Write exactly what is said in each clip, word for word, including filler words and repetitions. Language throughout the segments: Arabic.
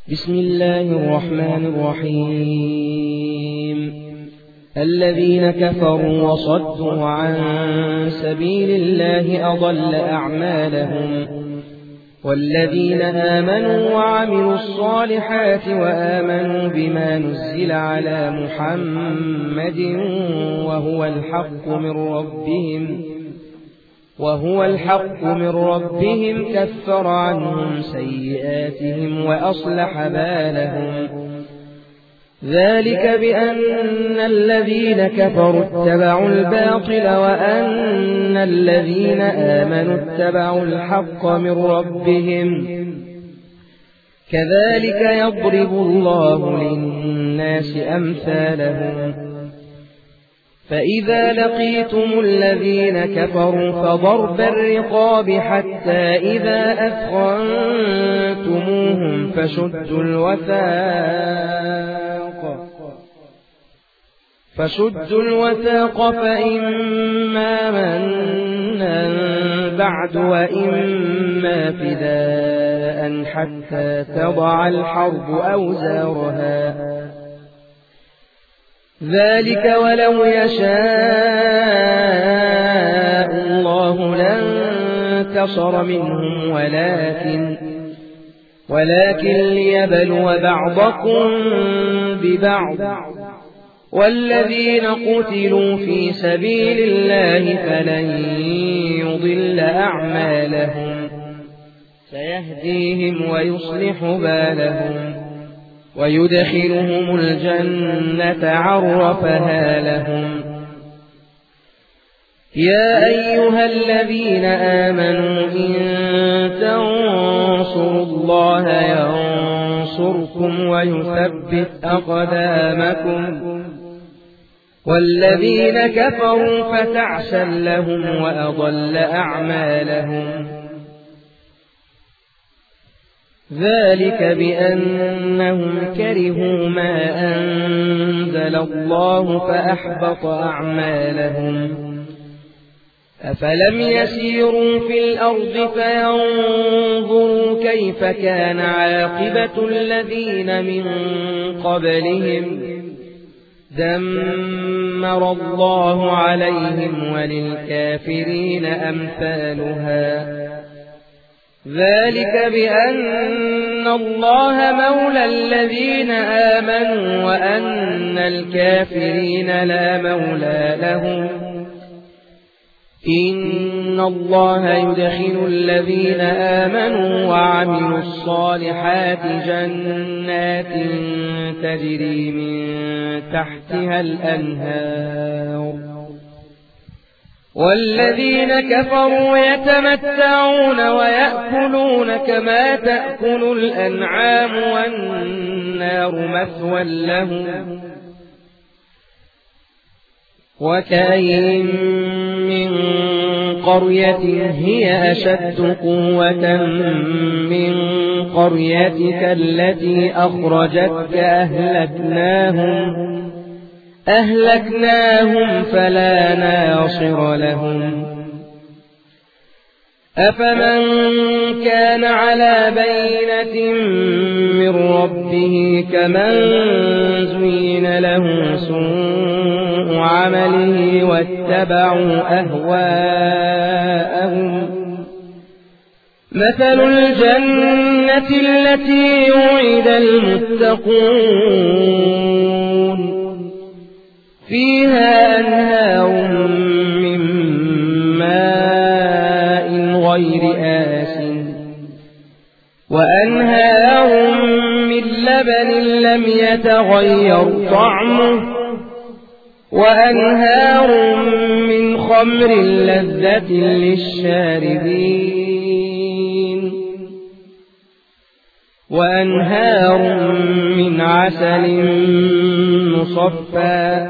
بسم الله الرحمن الرحيم الذين كفروا وصدوا عن سبيل الله أضل أعمالهم والذين آمنوا وعملوا الصالحات وآمنوا بما نزل على محمد وهو الحق من ربهم وهو الحق من ربهم كفر عنهم سيئاتهم وأصلح بالهم ذلك بأن الذين كفروا اتبعوا الباطل وأن الذين آمنوا اتبعوا الحق من ربهم كذلك يضرب الله للناس أمثالهم فإذا لقيتم الذين كفروا فضرب الرقاب حتى إذا أثخنتموهم فشدوا الوثاق فشدوا الوثاق فإما منا بعد وإما فداء حتى تضع الحرب أوزارها ذلك ولو يشاء الله لانتصر منهم ولكن ولكن ليبلو بعضكم ببعض والذين قتلوا في سبيل الله فلن يضل أعمالهم سيهديهم ويصلح بالهم ويدخلهم الجنة عرفها لهم يا أيها الذين آمنوا إن تنصروا الله ينصركم ويثبت أقدامكم والذين كفروا فتعسا لهم وأضل أعمالهم ذلك بأنهم كرهوا ما أنزل الله فأحبط أعمالهم أفلم يسيروا في الأرض فينظروا كيف كان عاقبة الذين من قبلهم دمر الله عليهم وللكافرين أمثالها ذلك بأن الله مولى الذين آمنوا وأن الكافرين لا مولى لهم إن الله يدخل الذين آمنوا وعملوا الصالحات جنات تجري من تحتها الأنهار والذين كفروا يتمتعون ويأكلون كما تأكل الأنعام والنار مثوى لهم وكأين من قرية هي أشد قوة من قريتك التي أخرجتك أهلكناهم أهلكناهم فلا ناصر لهم أفمن كان على بينة من ربه كمن زين له سوء عمله واتبعوا أهواءهم مثل الجنة التي وعد المتقون فيها أنهار من ماء غير آسٍ وأنهار من لبن لم يتغير طعمه وأنهار من خمر لذة للشاربين وأنهار من عسل مصفى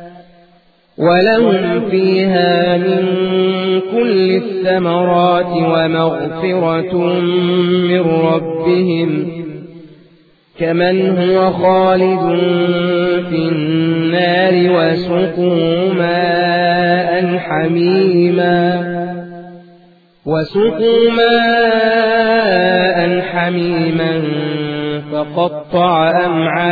ولهم فيها من كل الثمرات ومغفرة من ربهم كمن هو خالد في النار وسقوا ماء حميما وسقوا ماء حميما فقطع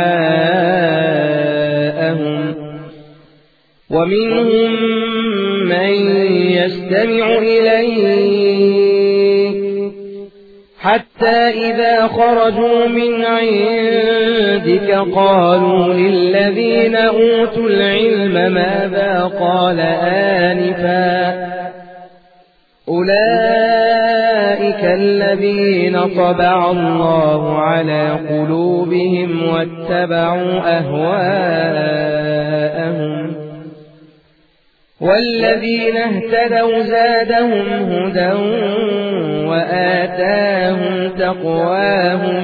أمعاءهم ومنهم من يستمع إليك حتى إذا خرجوا من عندك قالوا للذين أوتوا العلم ماذا قال آنفا أولئك الذين طبع الله على قلوبهم واتبعوا أهواءهم والذين اهتدوا زادهم هدى وآتاهم تقواهم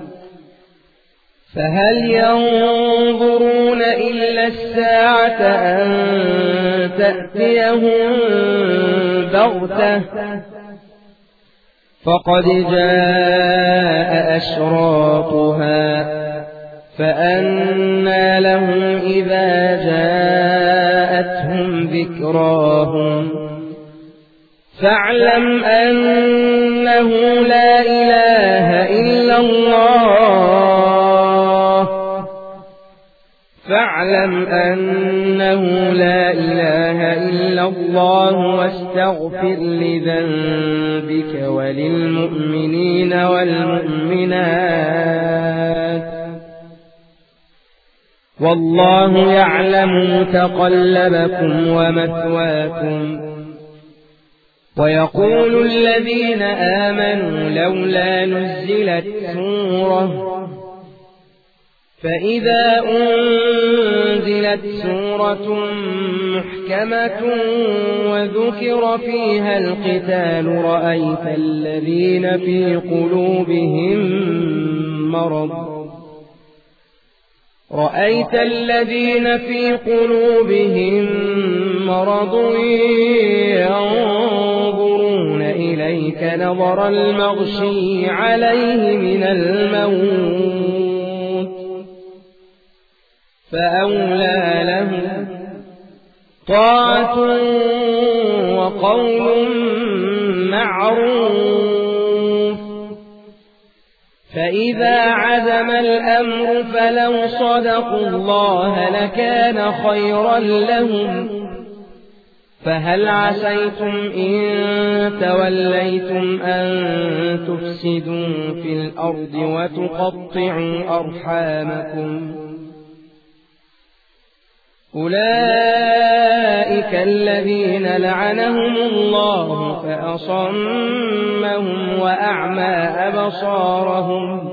فهل ينظرون إلا الساعة أن تأتيهم بغتة فقد جاء أشراطها فأنى لهم إذا جاءتهم ذكراهم فاعلم أنه لا إله إلا الله فاعلم أنه لا إله إلا الله واستغفر لذنبك وللمؤمنين والمؤمنات والله يعلم متقلبكم ومثواكم ويقول الذين آمنوا لولا نزلت سورة فإذا أنزلت سورة محكمة وذكر فيها القتال رأيت الذين في قلوبهم مرض رأيت الذين في قلوبهم مرض ينظرون إليك نظر المغشي عليه من الموت فأولى لهم طاعة وقول معروف فإذا عزم الأمر فلو صدقوا الله لكان خيرا لهم فهل عسيتم إن توليتم أن تفسدوا في الأرض وتقطعوا أرحامكم أولئك الذين لعنهم الله فأصمهم وأعمى أبصارهم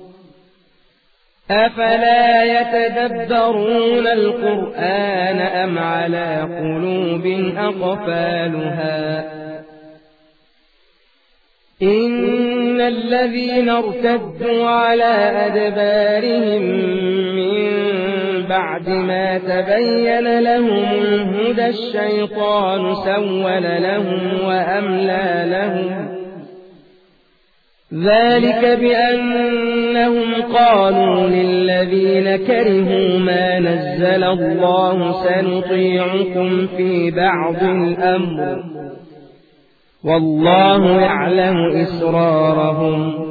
أفلا يتدبرون القرآن أم على قلوب أقفالها إن الذين ارتدوا على أدبارهم من بعد ما تبين لهم الهدى الشيطان سول لهم وأملى لهم ذلك بأنهم قالوا للذين كرهوا ما نزل الله سنطيعكم في بعض الأمر والله يعلم إسرارهم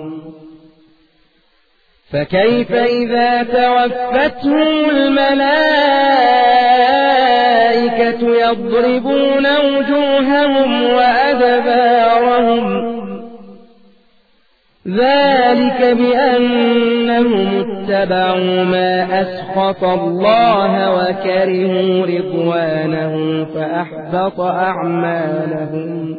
فكيف إذا توفتهم الملائكة يضربون وجوههم وأدبارهم ذلك بأنهم اتبعوا ما أسخط الله وكرهوا رضوانه فأحبط أعمالهم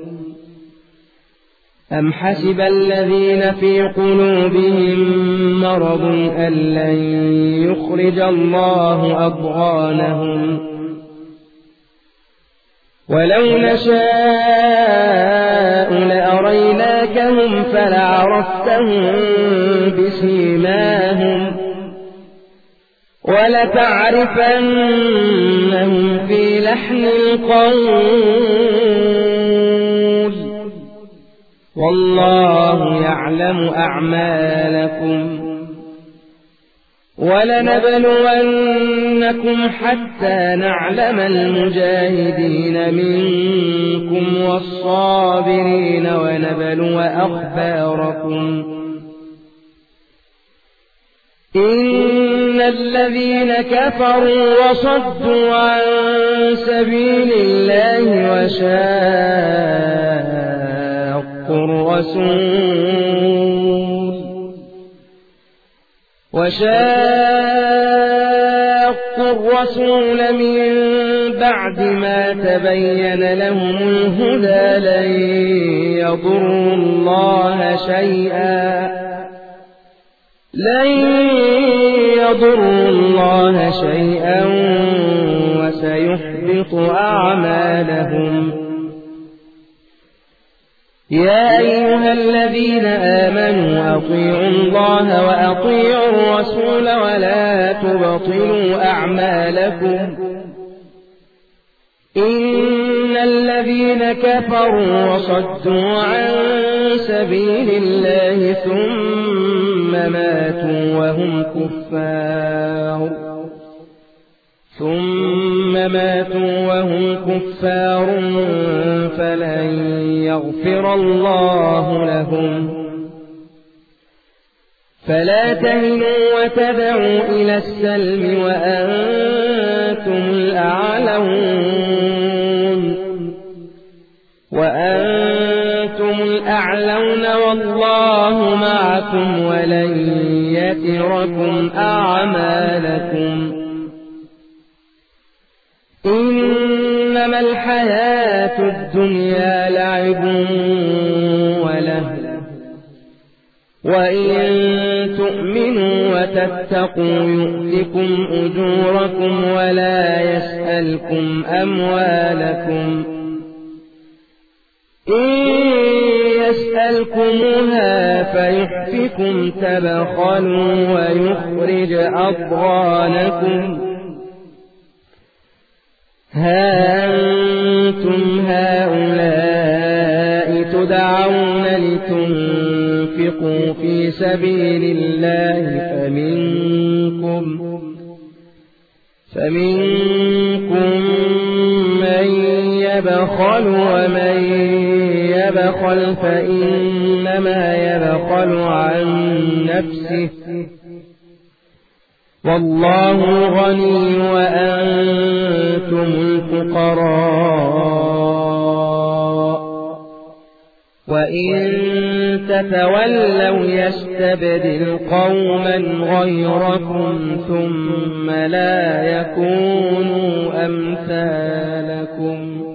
أم حسب الذين في قلوبهم مرض أن لن يخرج الله أضغانهم ولو نشاء لأريناكهم فلعرفتهم بسيماهم ولتعرفنهم في لحن القول والله يعلم أعمالكم ولنبلونكم حتى نعلم المجاهدين منكم والصابرين ونبلو أخباركم. إن الذين كفروا وصدوا عن سبيل الله وشاقوا الرسول وشاقوا الرسول من بعد ما تبين لهم الهدى لن يضروا الله شيئا لن يضروا الله شيئا وسيحبط أعمالهم. يا أيها الذين آمنوا أطيعوا الله وأطيعوا الرسول ولا تبطلوا أعمالكم. إن الذين كفروا وصدوا عن سبيل الله ثم ماتوا وهم كفار ثم ماتوا وهم كفار فلن يغفر الله لهم. فلا تهنوا وتدعوا إلى السلم وأنتم الأعلون وأنتم الأعلون والله معكم ولن يتركم أعمالكم. إنما الحياة الدنيا لعب ولهو وإن تؤمنوا وتتقوا يؤتكم أجوركم ولا يسألكم أموالكم. إن يسألكموها فيحفكم تبخلوا ويخرج أضغانكم. ها أنتم هؤلاء تدعون لتنفقوا في سبيل الله فمنكم فمنكم من يبخل ومن يبخل فإنما يبخل عن نفسه والله غني وأنتم الفقراء وإن تتولوا يستبدل قوما غيركم ثم لا يكونوا أمثالكم.